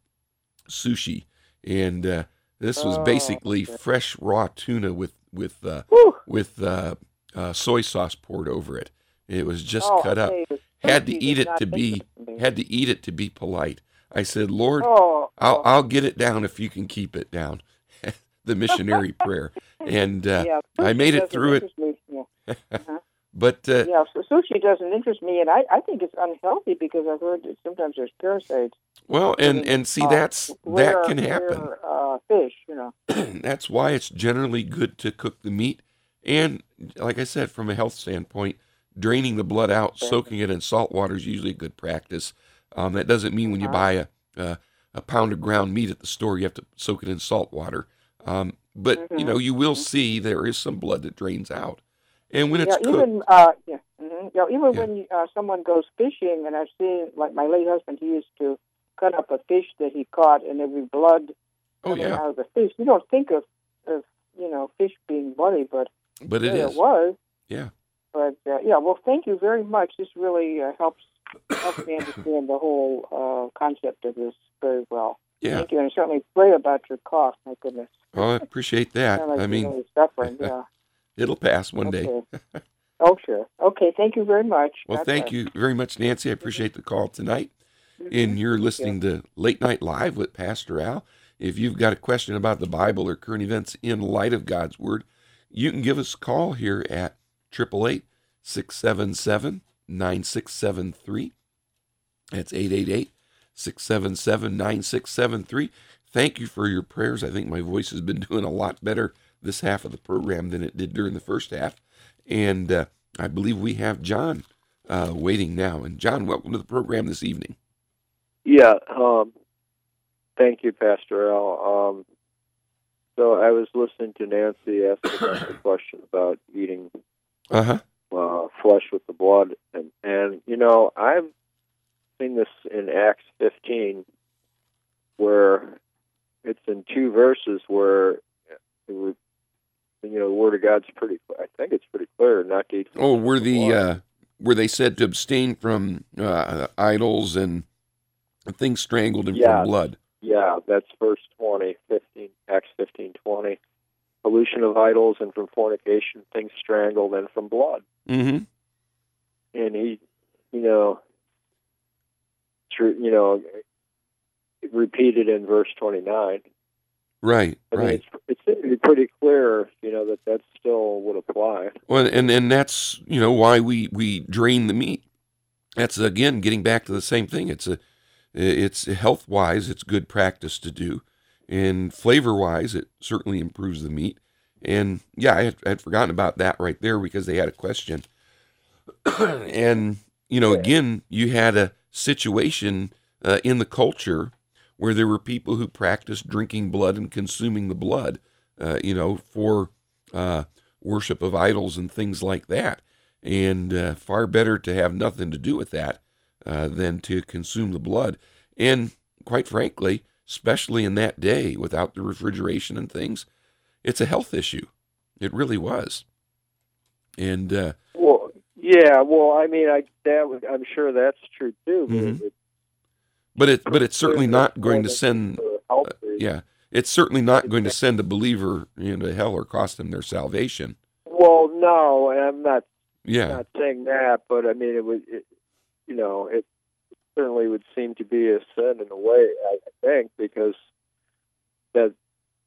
sushi. And uh, this was oh, basically okay. fresh raw tuna with with uh, Whew. with uh, uh, soy sauce poured over it. It was just Oh, cut I up. tell you, Had to sushi eat does it not to be interest me. had to eat it to be polite. I said, Lord, Oh, I'll oh. I'll get it down if you can keep it down. The missionary prayer, and uh, Yeah, I sushi made it doesn't through it. interest me. Yeah. Uh-huh. But uh, Yeah, so sushi doesn't interest me, and I, I think it's unhealthy because I've heard that sometimes there's parasites well, and in and see uh, that's that rare, can happen. rare uh, fish, you know. That's why it's generally good to cook the meat, and like I said, from a health standpoint, draining the blood out, Okay. soaking it in salt water is usually a good practice. Um, that doesn't mean when you Uh-huh. buy a, a a pound of ground meat at the store, you have to soak it in salt water. Um, but you know, Mhm. you will see there is some blood that drains out, and when it's Yeah, cooked, even uh, yeah, hmm yeah, even yeah, when you, uh, someone goes fishing, and I've seen, like my late husband, he used to cut up a fish that he caught, and there'd be blood oh coming yeah, out of the fish. You don't think of, of you know, fish being bloody, but but it there it is, was. yeah, But uh, yeah, well, thank you very much. This really uh, helps helps me understand the whole uh, concept of this very well. yeah. Thank you, and I certainly pray about your cough. My goodness, Oh, I appreciate that. sound like I you're mean, really suffering. Yeah. it'll pass one day. Okay. Oh, sure. Okay. Thank you very much. Well, God thank bless. you very much, Nancy. I appreciate the call tonight. Mhm. And you're Thank listening to Late Night Live with Pastor Al. If you've got a question about the Bible or current events in light of God's Word, you can give us a call here at eight eight eight, six seven seven, nine six seven three. That's eight eight eight, six seven seven, nine six seven three. Thank you for your prayers. I think my voice has been doing a lot better this half of the program than it did during the first half. And uh, I believe we have John uh, waiting now. And John, welcome to the program this evening. Yeah, um, thank you, Pastor Al. Um, so I was listening to Nancy ask about the question about eating Uh-huh. uh, flesh with the blood, and and you know I've seen this in Acts fifteen, where it's in two verses where it would, you know the Word of God's pretty. I think it's pretty clear not to eat. Oh, were flesh with the blood. uh, were they said to abstain from uh, idols and things strangled and Yeah. from blood? Yeah, that's verse twenty, fifteen, Acts fifteen twenty. Pollution of idols and from fornication, things strangled, and from blood. Mm-hmm. And he, you know, true, you know, repeated in verse twenty-nine. Right, I mean, right. it's it's pretty clear, you know, that that still would apply. Well, and and that's you know why we we drain the meat. That's again getting back to the same thing. It's a it's health wise, it's good practice to do, and flavor wise, it certainly improves the meat. And yeah, I had, I had forgotten about that right there because they had a question. And you know, again, you had a situation uh, in the culture where there were people who practiced drinking blood and consuming the blood, uh, you know, for uh, worship of idols and things like that. And uh, far better to have nothing to do with that uh, than to consume the blood. And quite frankly, especially in that day without the refrigeration and things, it's a health issue. It really was. And uh, Well, yeah, well, I mean, I that would, I'm sure that's true too. But Mhm. it, but it but it's certainly it's not going to more send. for health Uh, reasons. yeah, it's certainly not going to send a believer you know, to hell or cost them their salvation. Well, no, and I'm not Yeah, not saying that, but I mean, it would, it, you know, it certainly would seem to be a sin in a way. I think because that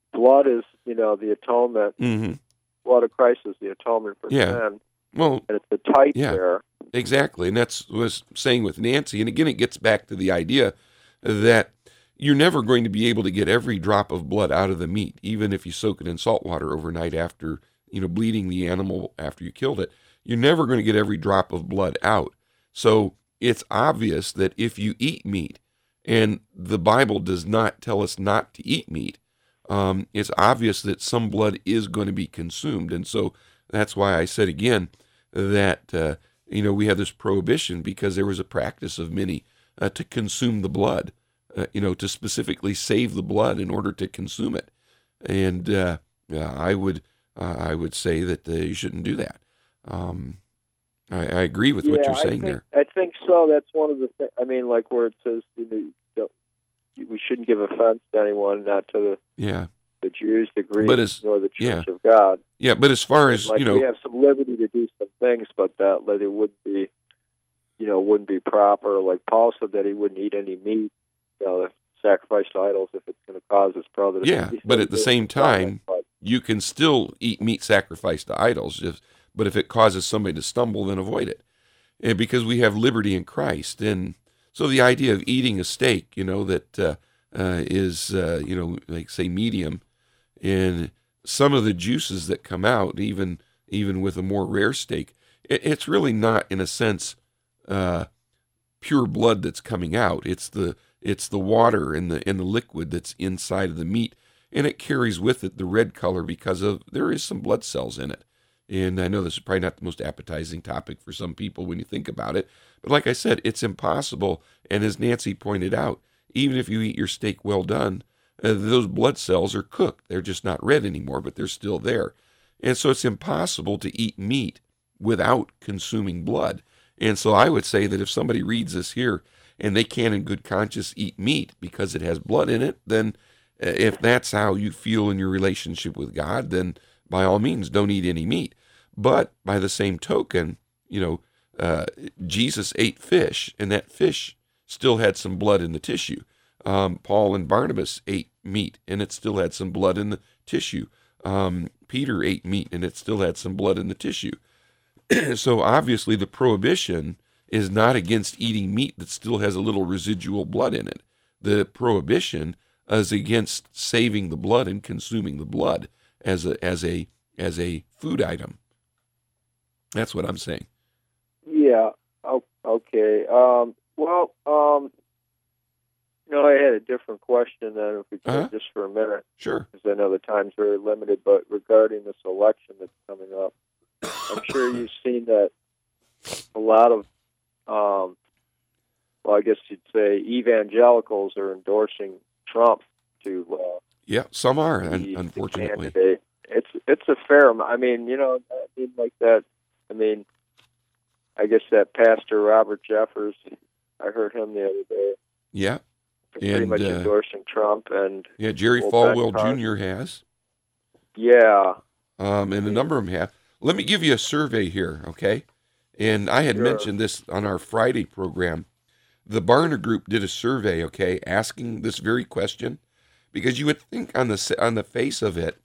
blood is, you know, the atonement. Mm-hmm. Blood of Christ is the atonement for Yeah. sin. Well, And it's the type yeah. there. Exactly, and that's what I was saying with Nancy. And again, it gets back to the idea that you're never going to be able to get every drop of blood out of the meat, even if you soak it in salt water overnight after, you know, bleeding the animal after you killed it. You're never going to get every drop of blood out. So it's obvious that if you eat meat, and the Bible does not tell us not to eat meat, um, it's obvious that some blood is going to be consumed. And so that's why I said again that, uh, you know, we have this prohibition because there was a practice of many uh, to consume the blood, uh, you know, to specifically save the blood in order to consume it. And uh, yeah, I would uh, I would say that uh, you shouldn't do that. Um, I, I agree with yeah, what you're I saying think, there. I think so. That's one of the things. I mean, like where it says, you know, you don't- we shouldn't give offense to anyone, not to the, Yeah, the Jews, the Greeks, But as- nor the Church yeah. of God. yeah. But as far as, Like you know, we have some liberty to do some things, but that like, it wouldn't be, you know, wouldn't be proper. Like Paul said that he wouldn't eat any meat, you know, sacrifice to idols if it's going to cause his brother. to Yeah, be- but at the same time, But, you can still eat meat sacrificed to idols. If, but if it causes somebody to stumble, then avoid it. And because we have liberty in Christ. And so the idea of eating a steak, you know, that uh, uh, is, uh, you know, like say medium, and some of the juices that come out, even even with a more rare steak, it, it's really not, in a sense, uh, pure blood that's coming out. It's the it's the water and the and the liquid that's inside of the meat, and it carries with it the red color because of there is some blood cells in it. And I know this is probably not the most appetizing topic for some people when you think about it, but like I said, it's impossible. And as Nancy pointed out, even if you eat your steak well done, uh, those blood cells are cooked. They're just not red anymore, but they're still there. And so it's impossible to eat meat without consuming blood. And so I would say that if somebody reads this here and they can in good conscience eat meat because it has blood in it, then uh, if that's how you feel in your relationship with God, then by all means, don't eat any meat. But by the same token, you know, uh, Jesus ate fish, and that fish still had some blood in the tissue. Um, Paul and Barnabas ate meat, and it still had some blood in the tissue. Um, Peter ate meat, and it still had some blood in the tissue. So obviously the prohibition is not against eating meat that still has a little residual blood in it. The prohibition is against saving the blood and consuming the blood as a as a as a food item. That's what I'm saying. yeah. o- Okay. Um, well, um, you know, I had a different question then, if we could, Uh-huh. just for a minute, Sure. because I know the time's very limited. But regarding this election that's coming up, I'm sure you've seen that a lot of, um, well, I guess you'd say evangelicals are endorsing Trump to uh, Yeah, some are, un- the, unfortunately. the candidate. It's it's a fair amount. I mean, you know, I mean, like that. I mean, I guess that Pastor Robert Jeffers, I heard him the other day, Yeah, pretty And, much uh, endorsing Trump, and yeah. Jerry Well, Falwell Ben Carson. Junior has, yeah, um, and a number of them have. Let me give you a survey here, okay? And I had Sure. mentioned this on our Friday program. The Barna Group did a survey, okay, asking this very question, because you would think on the s- on the face of it,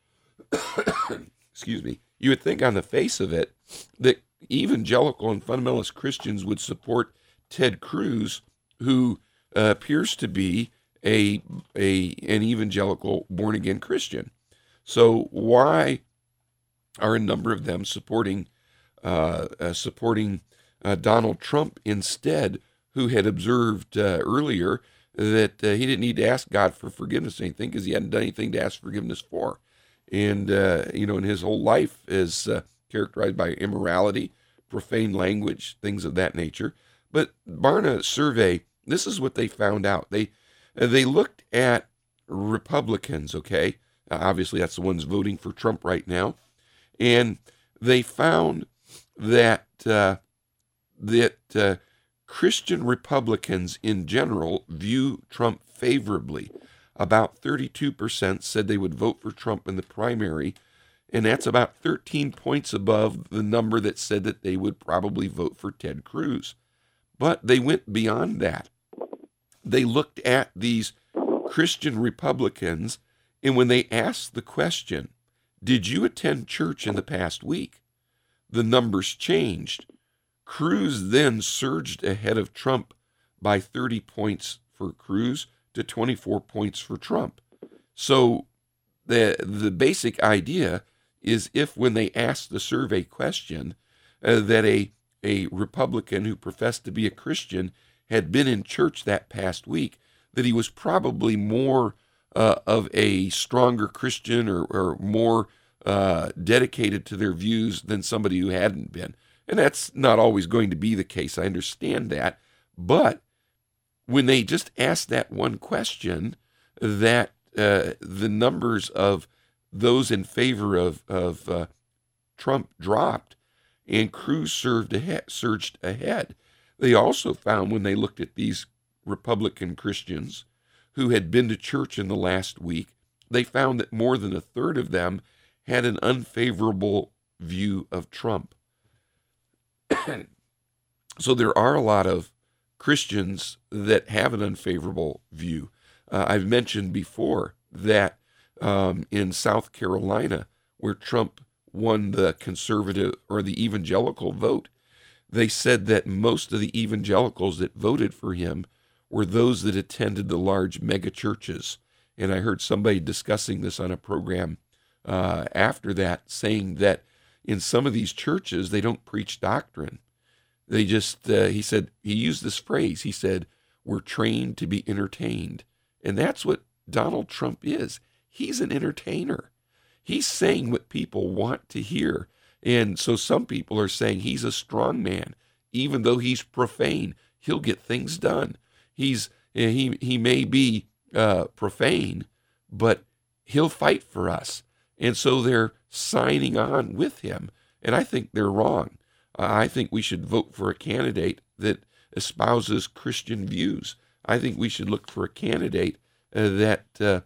excuse me, you would think on the face of it that evangelical and fundamentalist Christians would support Ted Cruz, who uh, appears to be a a an evangelical born again Christian. So why are a number of them supporting uh, uh, supporting uh, Donald Trump instead, who had observed uh, earlier that uh, he didn't need to ask God for forgiveness or anything because he hadn't done anything to ask forgiveness for. And, uh, you know, and his whole life is uh, characterized by immorality, profane language, things of that nature. But Barna survey, this is what they found out. They uh, they looked at Republicans, okay? Uh, obviously, that's the ones voting for Trump right now. And they found that uh, that uh, Christian Republicans in general view Trump favorably. About thirty-two percent said they would vote for Trump in the primary, and that's about thirteen points above the number that said that they would probably vote for Ted Cruz. But they went beyond that. They looked at these Christian Republicans And when they asked the question, did you attend church in the past week? The numbers changed. Cruz then surged ahead of Trump by thirty points for Cruz to twenty-four points for Trump. So the the basic idea is, if when they asked the survey question uh, that a, a Republican who professed to be a Christian had been in church that past week, that he was probably more uh, of a stronger Christian or, or more uh, dedicated to their views than somebody who hadn't been. And that's not always going to be the case. I understand that. But when they just asked that one question, that uh, the numbers of those in favor of, of uh, Trump dropped, and Cruz surged ahead, surged ahead. They also found, when they looked at these Republican Christians who had been to church in the last week, they found that more than a third of them had an unfavorable view of Trump. So there are a lot of Christians that have an unfavorable view. Uh, I've mentioned before that um, in South Carolina, where Trump won the conservative or the evangelical vote, they said that most of the evangelicals that voted for him were those that attended the large mega churches. And I heard somebody discussing this on a program uh, after that, saying that in some of these churches, they don't preach doctrine. They just, uh, he said, he used this phrase, he said, we're trained to be entertained. And that's what Donald Trump is. He's an entertainer. He's saying what people want to hear. And so some people are saying he's a strong man. Even though he's profane, he'll get things done. He's he he may be uh, profane, but he'll fight for us. And so they're signing on with him. And I think they're wrong. Uh, I think we should vote for a candidate that espouses Christian views. I think we should look for a candidate uh, that uh,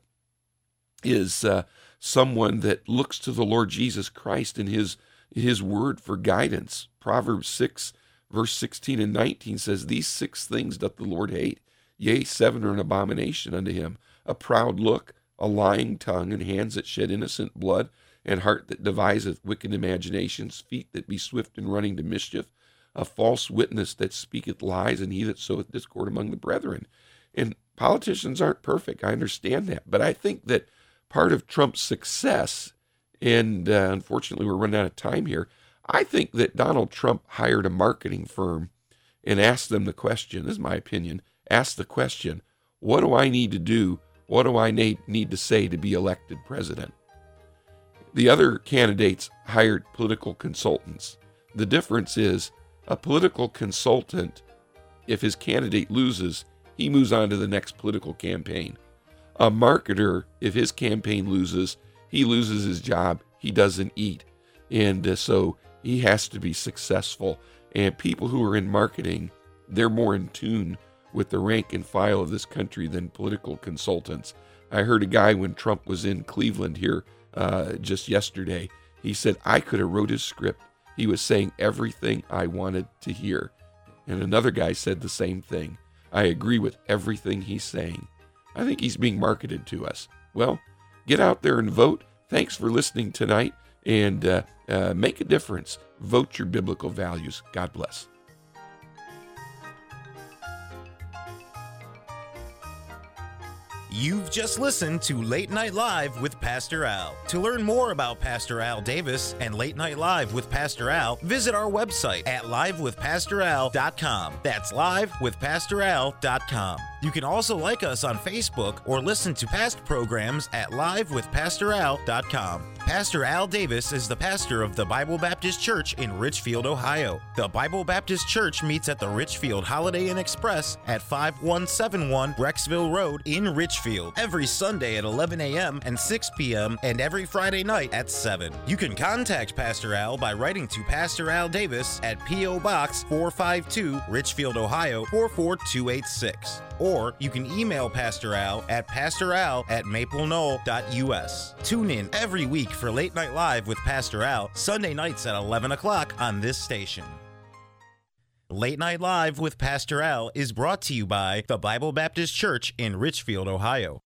is uh, someone that looks to the Lord Jesus Christ and his his word for guidance. Proverbs six, verse sixteen and nineteen says, these six things doth the Lord hate. Yea, seven are an abomination unto him. A proud look, a lying tongue, and hands that shed innocent blood, and heart that deviseth wicked imaginations, feet that be swift in running to mischief, a false witness that speaketh lies, and he that soweth discord among the brethren. And politicians aren't perfect. I understand that. But I think that part of Trump's success, and uh, unfortunately we're running out of time here, I think that Donald Trump hired a marketing firm and asked them the question, this is my opinion, asked the question, what do I need to do? What do I need, need to say to be elected president? The other candidates hired political consultants. The difference is a political consultant, if his candidate loses, he moves on to the next political campaign. A marketer, if his campaign loses, he loses his job. He doesn't eat. And uh, so he has to be successful. And people who are in marketing, they're more in tune with the rank and file of this country than political consultants. I heard a guy when Trump was in Cleveland here uh, just yesterday. He said, I could have wrote his script. He was saying everything I wanted to hear. And another guy said the same thing. I agree with everything he's saying. I think he's being marketed to us. Well, get out there and vote. Thanks for listening tonight, and uh, uh, make a difference. Vote your biblical values. God bless. You've just listened to Late Night Live with Pastor Al. To learn more about Pastor Al Davis and Late Night Live with Pastor Al, visit our website at live with pastor al dot com. That's live with pastor al dot com. You can also like us on Facebook or listen to past programs at live with pastor al dot com. Pastor Al Davis is the pastor of the Bible Baptist Church in Richfield, Ohio. The Bible Baptist Church meets at the Richfield Holiday Inn Express at five one seven one Brecksville Road in Richfield every Sunday at eleven a.m. and six p.m. and every Friday night at seven. You can contact Pastor Al by writing to Pastor Al Davis at P O. Box four five two, Richfield, Ohio four four two eight six. Or you can email Pastor Al at pastoral at maple knoll dot u s. Tune in every week for Late Night Live with Pastor Al, Sunday nights at eleven o'clock on this station. Late Night Live with Pastor Al is brought to you by the Bible Baptist Church in Richfield, Ohio.